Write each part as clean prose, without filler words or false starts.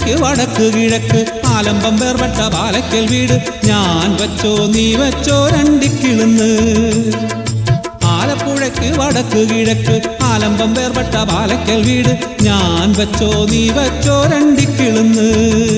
ആലപ്പുഴയ്ക്ക് വടക്ക് കിഴക്ക് ആലമ്പം വേർപെട്ട പാലക്കൽ വീട് ഞാൻ വച്ചോ നീ വച്ചോ രണ്ടിക്കിളുന്ന്. ആലപ്പുഴയ്ക്ക് വടക്ക് കിഴക്ക് ആലമ്പം വേർപെട്ട പാലക്കൽ വീട് ഞാൻ വച്ചോ നീ വച്ചോ രണ്ടിക്കിളുന്ന്.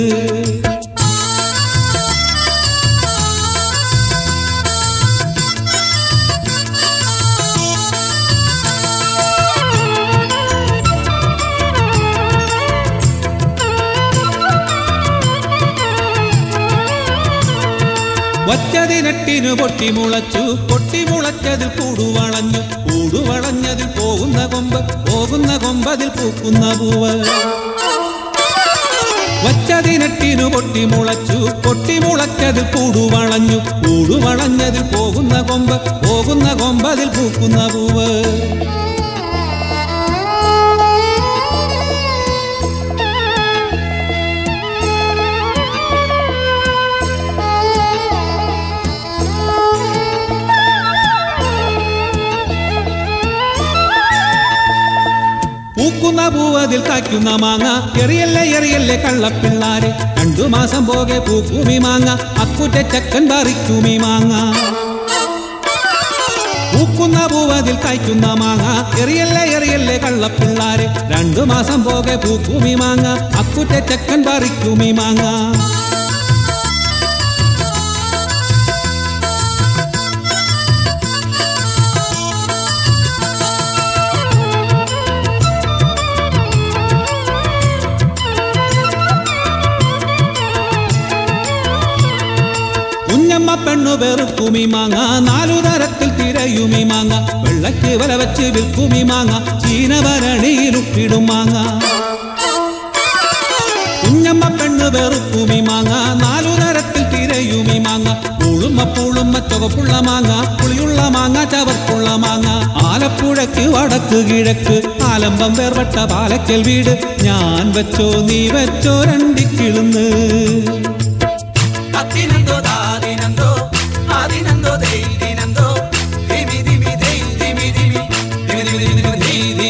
വച്ചതിനെട്ടിനു പൊട്ടിമുളച്ചു, പൊട്ടിമുളച്ചതിൽ കൂടുവളഞ്ഞു, കൂടുവളഞ്ഞതിൽ പോകുന്ന കൊമ്പ്, പോകുന്ന കൊമ്പതിൽ പൂക്കുന്ന പൂവ്. വച്ചതിനെട്ടിനു പൊട്ടിമുളച്ചു, പൊട്ടിമുളച്ചതിൽ കൂടുവളഞ്ഞു, കൂടുവളഞ്ഞതിൽ പോകുന്ന കൊമ്പ്, പോകുന്ന കൊമ്പതിൽ പൂക്കുന്ന പൂവ്. പൂക്കുന്ന പൂവതിൽ കായ്ക്കുന്ന മാങ്ങ, എറിയല്ലേ എറിയല്ലേ കള്ളപ്പിള്ളാരെ, 2 മാസം പോകെ പൂക്കുമി മാങ്ങ, അക്കുറ്റ ചക്കൻ പറിക്കുമി മാങ്ങ. പൂക്കുന്ന പൂവതിൽ കായ്ക്കുന്ന മാങ്ങ, എറിയല്ലേ എറിയല്ലേ കള്ളപ്പിള്ളാരെ, 2 മാസം പോകെ പൂക്കുമി മാങ്ങ, അക്കുറ്റ ചക്കൻ പറിക്കുമി മാങ്ങ. കുഞ്ഞമ്മ പെണ്ണു വെറുക്കുമി മാങ്ങ, 4 തരത്തിൽ തിരയുമി മാങ്ങ, വെള്ളയ്ക്ക് വല വെച്ച് വിൽക്കുമി മാങ്ങ, ചീനവരണിയിലുപ്പിടും മാങ്ങ. കുഞ്ഞമ്മ പെണ്ണു വെറുക്കുമി മാങ്ങ, 4 തരത്തിൽ തിരയുമി മാങ്ങ, പൂളുമ്മ പൂളുമ്മ ചുവപ്പുള്ള മാങ്ങ, പുളിയുള്ള മാങ്ങ, ചവർപ്പുള്ള മാങ്ങ. ആലപ്പുഴയ്ക്ക് വടക്ക് കിഴക്ക് ആലമ്പം വേർപെട്ട പാലക്കൽ വീട് ഞാൻ വച്ചോ നീ വച്ചോ രണ്ടിക്കിളുന്ന്. Adinando, dei dinando, dimi dimi dei dimi dimi, dimi dimi dimi dimi.